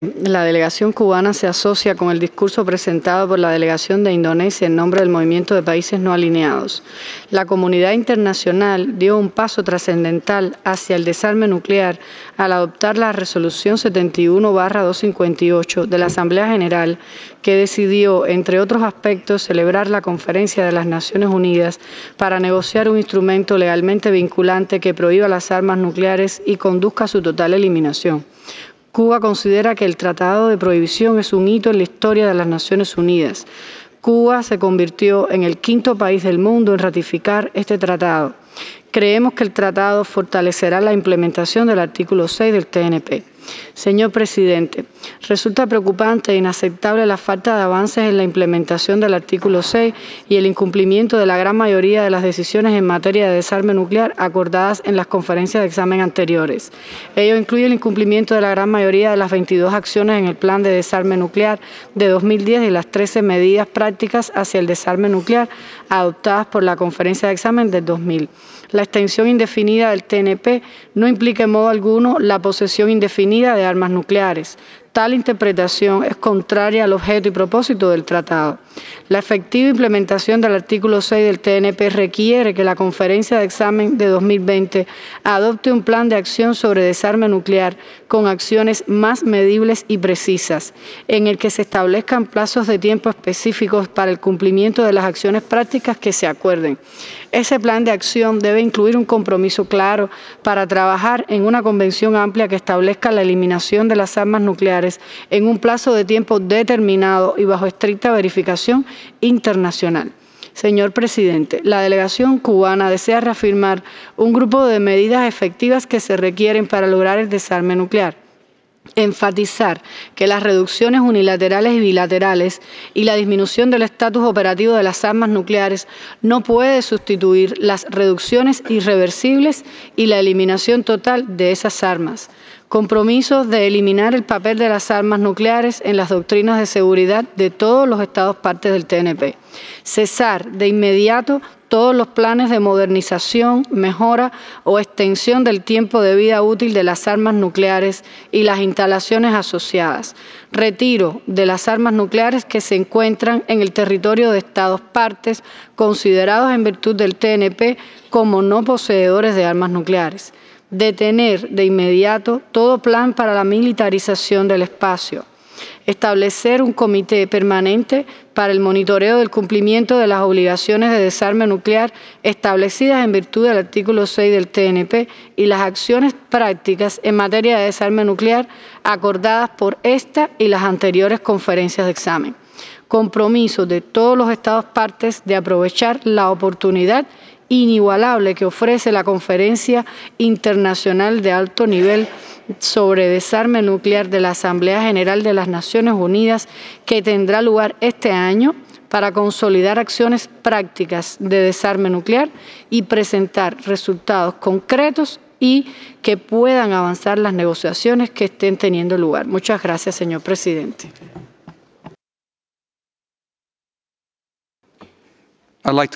La delegación cubana se asocia con el discurso presentado por la delegación de Indonesia en nombre del Movimiento de Países No Alineados. La comunidad internacional dio un paso trascendental hacia el desarme nuclear al adoptar la Resolución 71/258 de la Asamblea General, que decidió, entre otros aspectos, celebrar la Conferencia de las Naciones Unidas para negociar un instrumento legalmente vinculante que prohíba las armas nucleares y conduzca a su total eliminación. Cuba considera que el Tratado de Prohibición es un hito en la historia de las Naciones Unidas. Cuba se convirtió en el 5º país del mundo en ratificar este tratado. Creemos que el tratado fortalecerá la implementación del artículo 6 del TNP. Señor presidente, resulta preocupante e inaceptable la falta de avances en la implementación del artículo 6 y el incumplimiento de la gran mayoría de las decisiones en materia de desarme nuclear acordadas en las conferencias de examen anteriores. Ello incluye el incumplimiento de la gran mayoría de las 22 acciones en el Plan de Desarme Nuclear de 2010 y las 13 medidas prácticas hacia el desarme nuclear adoptadas por la conferencia de examen del 2000. La extensión indefinida del TNP no implica en modo alguno la posesión indefinida de armas nucleares. Tal interpretación es contraria al objeto y propósito del tratado. La efectiva implementación del artículo 6 del TNP requiere que la Conferencia de Examen de 2020 adopte un plan de acción sobre desarme nuclear con acciones más medibles y precisas, en el que se establezcan plazos de tiempo específicos para el cumplimiento de las acciones prácticas que se acuerden. Ese plan de acción debe incluir un compromiso claro para trabajar en una convención amplia que establezca la eliminación de las armas nucleares en un plazo de tiempo determinado y bajo estricta verificación internacional. Señor presidente, la delegación cubana desea reafirmar un grupo de medidas efectivas que se requieren para lograr el desarme nuclear. Enfatizar que las reducciones unilaterales y bilaterales y la disminución del estatus operativo de las armas nucleares no puede sustituir las reducciones irreversibles y la eliminación total de esas armas. Compromisos de eliminar el papel de las armas nucleares en las doctrinas de seguridad de todos los Estados partes del TNP. Cesar de inmediato todos los planes de modernización, mejora o extensión del tiempo de vida útil de las armas nucleares y las instalaciones asociadas. Retiro de las armas nucleares que se encuentran en el territorio de Estados partes considerados en virtud del TNP como no poseedores de armas nucleares. Detener de inmediato todo plan para la militarización del espacio. Establecer un comité permanente para el monitoreo del cumplimiento de las obligaciones de desarme nuclear establecidas en virtud del artículo 6 del TNP y las acciones prácticas en materia de desarme nuclear acordadas por esta y las anteriores conferencias de examen. Compromiso de todos los Estados partes de aprovechar la oportunidad inigualable que ofrece la Conferencia Internacional de Alto Nivel sobre Desarme Nuclear de la Asamblea General de las Naciones Unidas, que tendrá lugar este año, para consolidar acciones prácticas de desarme nuclear y presentar resultados concretos y que puedan avanzar las negociaciones que estén teniendo lugar. Muchas gracias, señor presidente.